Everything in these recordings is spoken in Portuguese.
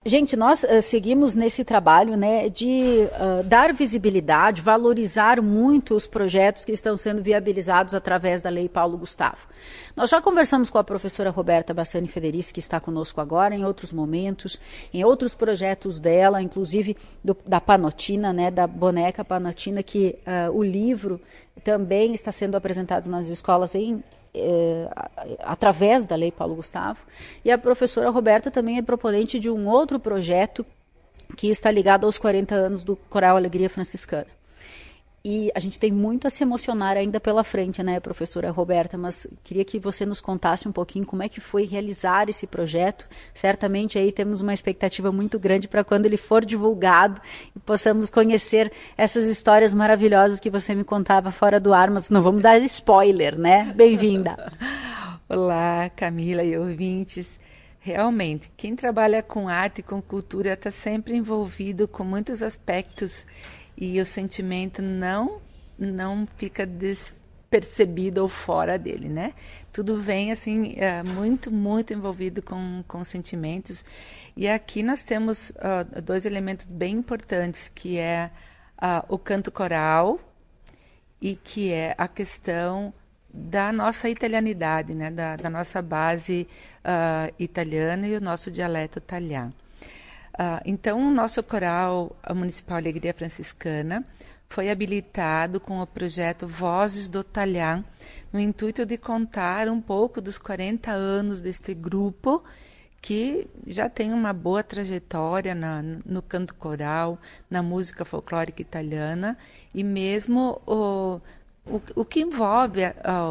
Gente, nós seguimos nesse trabalho, né, de dar visibilidade, valorizar muito os projetos que estão sendo viabilizados através da Lei Paulo Gustavo. Nós já conversamos com a professora Roberta Bassani Federici, que está conosco agora, em outros momentos, em outros projetos dela, inclusive da Panotina, né, da boneca Panotina, que o livro também está sendo apresentado nas escolas através da Lei Paulo Gustavo. E a professora Roberta também é proponente de um outro projeto que está ligado aos 40 anos do Coral Alegria Franciscana. E a gente tem muito a se emocionar ainda pela frente, né, professora Roberta? Mas queria que você nos contasse um pouquinho como é que foi realizar esse projeto. Certamente aí temos uma expectativa muito grande para quando ele for divulgado e possamos conhecer essas histórias maravilhosas que você me contava fora do ar, mas não vamos dar spoiler, né? Bem-vinda. Olá, Camila e ouvintes. Realmente, quem trabalha com arte e com cultura está sempre envolvido com muitos aspectos e o sentimento não fica despercebido ou fora dele, né? Tudo vem assim muito envolvido com sentimentos. E aqui nós temos dois elementos bem importantes, que é o canto coral e que é a questão da nossa italianidade, né? Da nossa base italiana e o nosso dialeto italiano. Então, o nosso coral municipal Alegria Franciscana foi habilitado com o projeto Vozes do Talhã, no intuito de contar um pouco dos 40 anos deste grupo, que já tem uma boa trajetória no canto coral, na música folclórica italiana, e mesmo o que envolve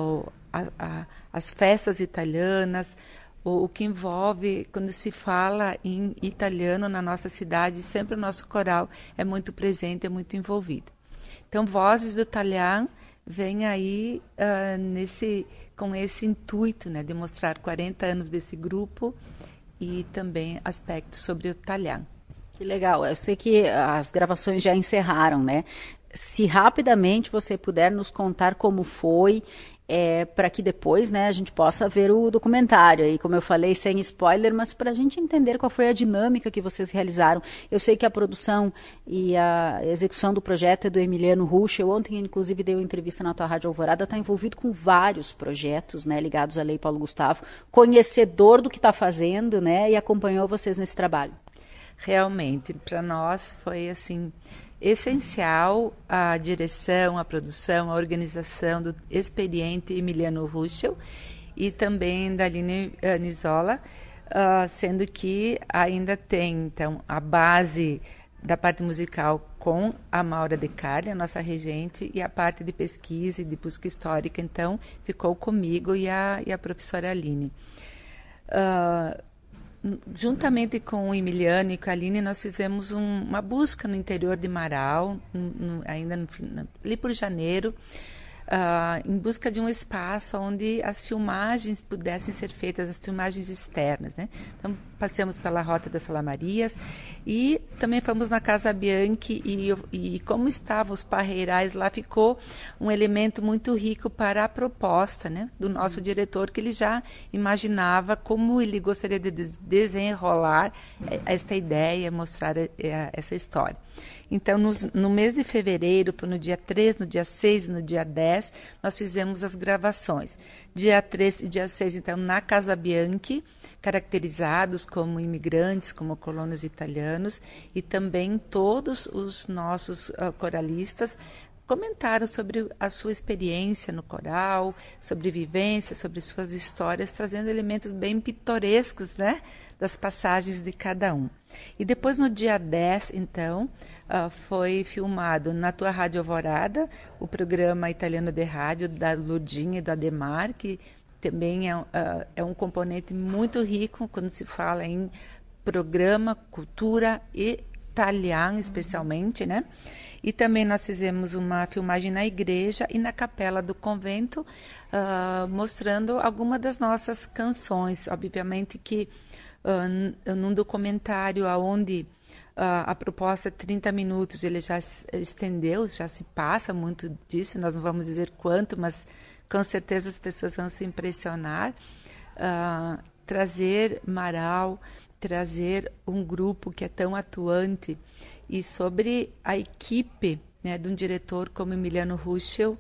as festas italianas, o que envolve, quando se fala em italiano na nossa cidade, sempre o nosso coral é muito presente, é muito envolvido. Então, Vozes do Talhã vem aí com esse intuito, né, de mostrar 40 anos desse grupo e também aspectos sobre o Talhã. Que legal, eu sei que as gravações já encerraram, né? Se rapidamente você puder nos contar como foi, para que depois, né, a gente possa ver o documentário aí, como eu falei, sem spoiler, mas para a gente entender qual foi a dinâmica que vocês realizaram. Eu sei que a produção e a execução do projeto é do Emiliano Rusch. Eu ontem, inclusive, dei uma entrevista na tua Rádio Alvorada, está envolvido com vários projetos, né, ligados à Lei Paulo Gustavo, conhecedor do que está fazendo, né, e acompanhou vocês nesse trabalho. Realmente, para nós foi assim essencial a direção, a produção, a organização do experiente Emiliano Ruschel e também da Aline Nizola, sendo que ainda tem então a base da parte musical com a Maura De Carli, a nossa regente, e a parte de pesquisa e de busca histórica, então, ficou comigo e a professora Aline. Juntamente com o Emiliano e com a Aline, nós fizemos uma busca no interior de Marau, ali por janeiro, em busca de um espaço onde as filmagens pudessem ser feitas, as filmagens externas, né? Então, passeamos pela Rota das Salamarias e também fomos na Casa Bianchi e como estavam os parreirais lá, ficou um elemento muito rico para a proposta, né, do nosso diretor, que ele já imaginava como ele gostaria de desenrolar esta ideia, mostrar essa história. Então, no mês de fevereiro, no dia 3, no dia 6 e no dia 10, nós fizemos as gravações. Dia 3 e dia 6, então, na Casa Bianchi, caracterizados como imigrantes, como colonos italianos, e também todos os nossos coralistas comentaram sobre a sua experiência no coral, sobre vivência, sobre suas histórias, trazendo elementos bem pitorescos, né, das passagens de cada um. E depois, no dia 10, então, foi filmado na tua Rádio Alvorada, o programa italiano de rádio da Lurdinha e do Ademar, que também é um componente muito rico quando se fala em programa, cultura italiana, especialmente, né? E também nós fizemos uma filmagem na igreja e na capela do convento, mostrando algumas das nossas canções. Obviamente que num documentário onde a proposta é 30 minutos, ele já estendeu, já se passa muito disso, nós não vamos dizer quanto, mas com certeza as pessoas vão se impressionar. Trazer Marau trazer um grupo que é tão atuante e sobre a equipe, né, de um diretor como Emiliano Huschel,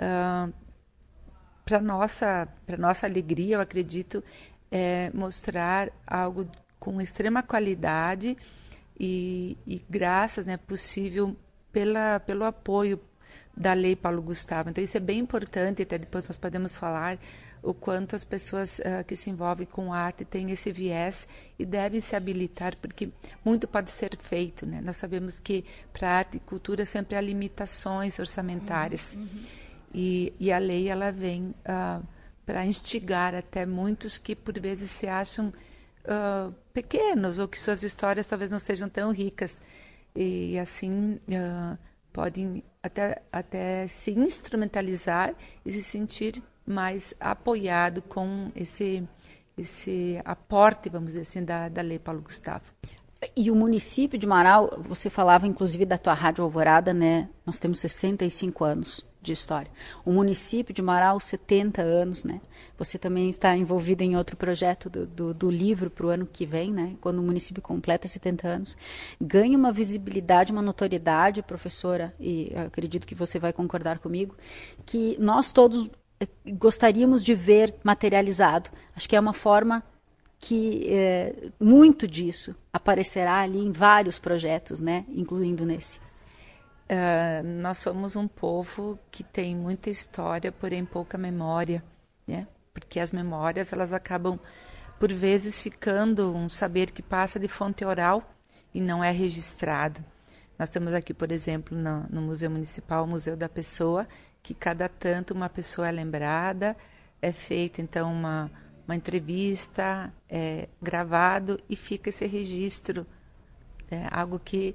para nossa alegria, eu acredito, mostrar algo com extrema qualidade e graças, né, possível pelo apoio da Lei Paulo Gustavo. Então, isso é bem importante, até depois nós podemos falar o quanto as pessoas que se envolvem com arte têm esse viés e devem se habilitar, porque muito pode ser feito, né? Nós sabemos que para arte e cultura sempre há limitações orçamentárias. E a lei ela vem para instigar até muitos que por vezes se acham pequenos ou que suas histórias talvez não sejam tão ricas e assim podem até se instrumentalizar e se sentir mais apoiado com esse aporte, vamos dizer assim, da Lei Paulo Gustavo. E o município de Marau, você falava inclusive da tua Rádio Alvorada, né? Nós temos 65 anos de história. O município de Marau, 70 anos, né? Você também está envolvida em outro projeto do livro para o ano que vem, né? Quando o município completa 70 anos. Ganha uma visibilidade, uma notoriedade, professora, e acredito que você vai concordar comigo, que nós todos gostaríamos de ver materializado. Acho que é uma forma que muito disso aparecerá ali em vários projetos, né? Incluindo nesse. Nós somos um povo que tem muita história, porém pouca memória, né? Porque as memórias elas acabam, por vezes, ficando um saber que passa de fonte oral e não é registrado. Nós temos aqui, por exemplo, no Museu Municipal, o Museu da Pessoa, que cada tanto uma pessoa é lembrada, é feita então uma entrevista, é gravado e fica esse registro, algo que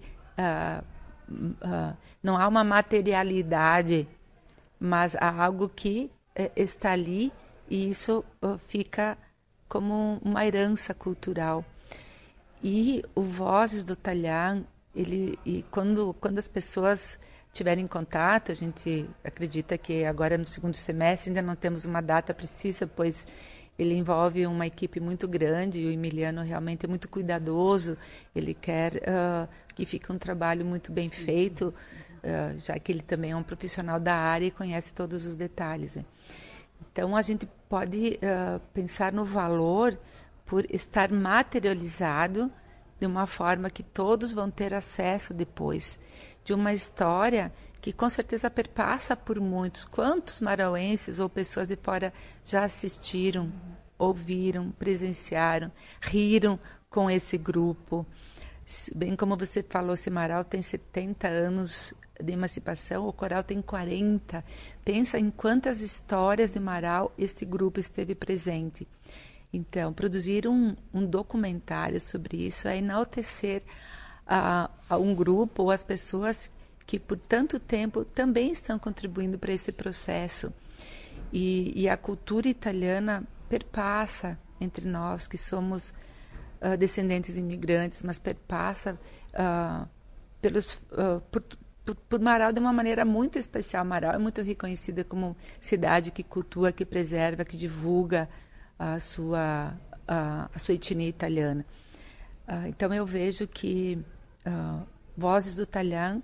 não há uma materialidade, mas há algo que está ali e isso fica como uma herança cultural. E o Vozes do Talhã, quando as pessoas tiverem contato, a gente acredita que agora no segundo semestre ainda não temos uma data precisa, pois ele envolve uma equipe muito grande e o Emiliano realmente é muito cuidadoso, ele quer que fique um trabalho muito bem feito, já que ele também é um profissional da área e conhece todos os detalhes, né? Então, a gente pode pensar no valor por estar materializado de uma forma que todos vão ter acesso depois, de uma história que com certeza perpassa por muitos. Quantos marauenses ou pessoas de fora já assistiram, ouviram, presenciaram, riram com esse grupo? Bem como você falou, se Marau tem 70 anos de emancipação, o Coral tem 40. Pensa em quantas histórias de Marau este grupo esteve presente. Então, produzir um documentário sobre isso é enaltecer a um grupo ou as pessoas que por tanto tempo também estão contribuindo para esse processo. E a cultura italiana perpassa entre nós, que somos descendentes de imigrantes, mas perpassa por Marau de uma maneira muito especial. Marau é muito reconhecida como cidade que cultua, que preserva, que divulga a sua etnia italiana. Então eu vejo que Vozes do Talhã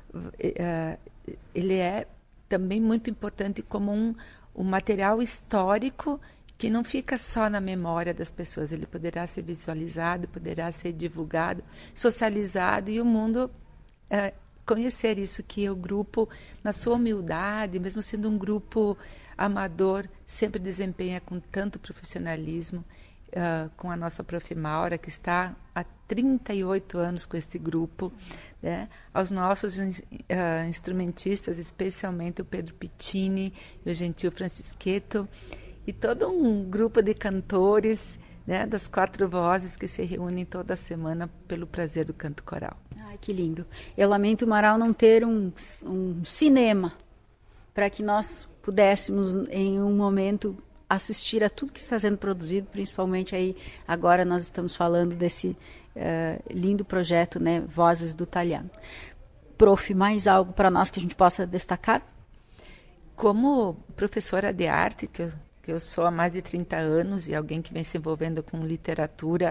ele é também muito importante como um material histórico que não fica só na memória das pessoas, ele poderá ser visualizado, poderá ser divulgado, socializado e o mundo conhecer isso, que o grupo, na sua humildade, mesmo sendo um grupo amador, sempre desempenha com tanto profissionalismo, com a nossa prof. Maura, que está há 38 anos com este grupo, né? Aos nossos instrumentistas, especialmente o Pedro Pittini e o Gentil Francisqueto, e todo um grupo de cantores, né, das 4 vozes que se reúnem toda semana pelo prazer do canto coral. Ai, que lindo. Eu lamento, Marau, não ter um cinema para que nós pudéssemos, em um momento, assistir a tudo que está sendo produzido, principalmente aí, agora nós estamos falando desse lindo projeto, né, Vozes do Talhã. Prof, mais algo para nós que a gente possa destacar? Como professora de arte, que eu sou há mais de 30 anos e alguém que vem se envolvendo com literatura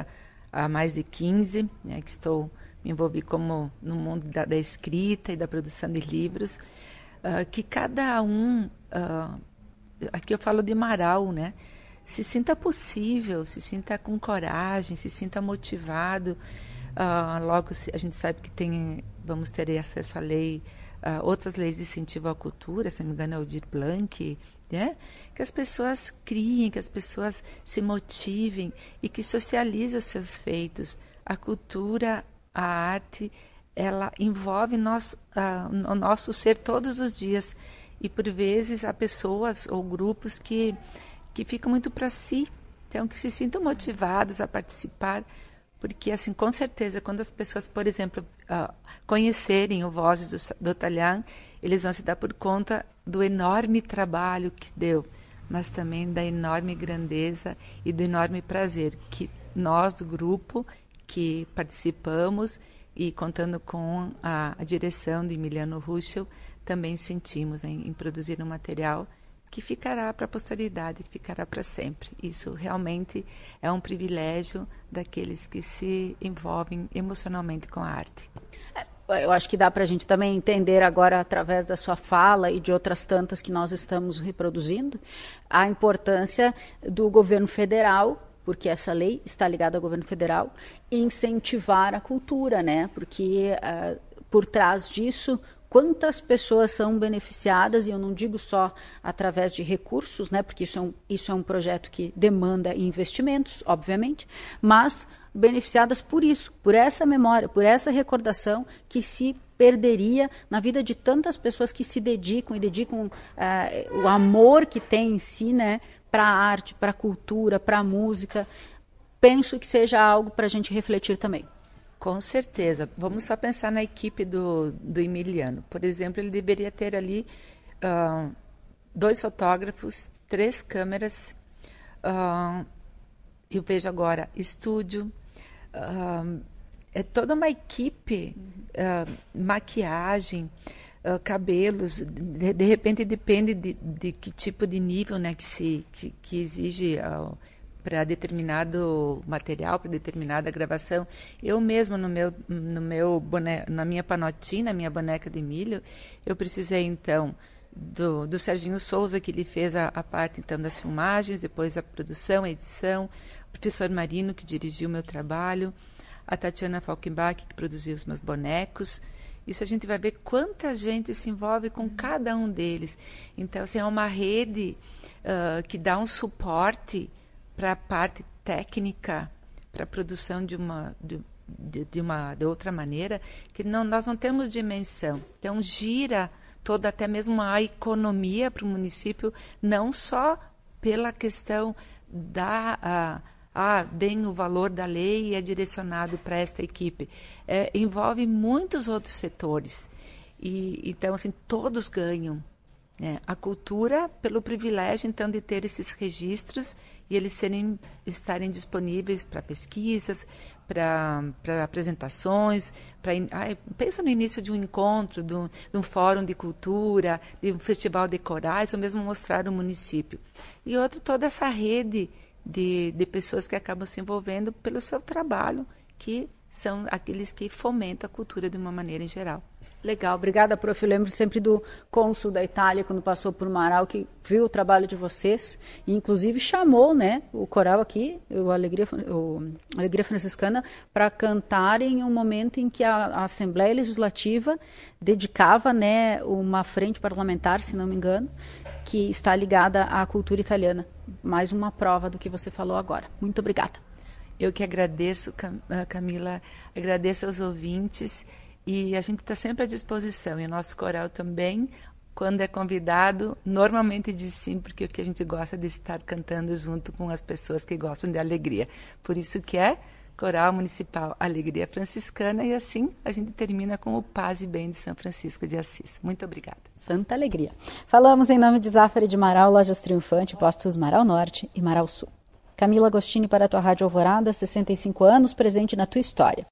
há mais de 15, né, que me envolvi como no mundo da escrita e da produção de livros, que cada um, aqui eu falo de Marau, né, se sinta possível, se sinta com coragem, se sinta motivado. Logo a gente sabe que vamos ter acesso à lei, outras leis de incentivo à cultura, se não me engano é o Aldir Blanc, né? Que as pessoas criem, que as pessoas se motivem e que socializem os seus feitos. A cultura, a arte, ela envolve o nosso ser todos os dias, e por vezes há pessoas ou grupos que ficam muito para si, então que se sintam motivados a participar, porque assim, com certeza, quando as pessoas, por exemplo, conhecerem o Vozes do Talhã, eles vão se dar por conta do enorme trabalho que deu, mas também da enorme grandeza e do enorme prazer que nós do grupo que participamos e contando com a direção de Emiliano Ruschel também sentimos em produzir um material que ficará para a posteridade, que ficará para sempre. Isso realmente é um privilégio daqueles que se envolvem emocionalmente com a arte. Eu acho que dá para a gente também entender agora, através da sua fala e de outras tantas que nós estamos reproduzindo, a importância do governo federal, porque essa lei está ligada ao governo federal, incentivar a cultura, né? Porque por trás disso, quantas pessoas são beneficiadas, e eu não digo só através de recursos, né, porque isso é um projeto que demanda investimentos, obviamente, mas beneficiadas por isso, por essa memória, por essa recordação que se perderia na vida de tantas pessoas que se dedicam o amor que tem em si, né, para a arte, para a cultura, para a música. Penso que seja algo para a gente refletir também. Com certeza. Vamos só pensar na equipe do Emiliano. Por exemplo, ele deveria ter ali 2 fotógrafos, 3 câmeras. Eu vejo agora estúdio. É toda uma equipe, maquiagem, cabelos. De repente depende de que tipo de nível, né, que exige para determinado material, para determinada gravação. Eu mesmo, na minha panotina, na minha boneca de milho, eu precisei, então, do Serginho Souza, que ele fez a parte, então, das filmagens, depois a produção, a edição, o professor Marino, que dirigiu o meu trabalho, a Tatiana Falkenbach, que produziu os meus bonecos. Isso a gente vai ver quanta gente se envolve com cada um deles. Então, assim, é uma rede que dá um suporte para a parte técnica, para a produção de outra maneira, que nós não temos dimensão. Então, gira toda, até mesmo a economia para o município, não só pela questão bem o valor da lei é direcionado para esta equipe. Envolve muitos outros setores. Então, assim, todos ganham. A cultura, pelo privilégio, então, de ter esses registros e eles estarem disponíveis para pesquisas, para apresentações. Pensa no início de um encontro, de um fórum de cultura, de um festival de corais, ou mesmo mostrar o município. E outra, toda essa rede de pessoas que acabam se envolvendo pelo seu trabalho, que são aqueles que fomentam a cultura de uma maneira em geral. Legal, obrigada, prof. Eu lembro sempre do cônsul da Itália, quando passou por Marau, que viu o trabalho de vocês e, inclusive, chamou, né, o coral aqui, o Alegria Franciscana, para cantar em um momento em que a Assembleia Legislativa dedicava, né, uma frente parlamentar, se não me engano, que está ligada à cultura italiana. Mais uma prova do que você falou agora. Muito obrigada. Eu que agradeço, Camila, agradeço aos ouvintes. E a gente está sempre à disposição, e o nosso coral também, quando é convidado, normalmente diz sim, porque o que a gente gosta de estar cantando junto com as pessoas que gostam de alegria. Por isso que é Coral Municipal Alegria Franciscana, e assim a gente termina com o Paz e Bem de São Francisco de Assis. Muito obrigada. Santa Alegria. Falamos em nome de Zafari de Marau, Lojas Triunfante, Postos Marau Norte e Marau Sul. Camila Agostini para a tua Rádio Alvorada, 65 anos, presente na tua história.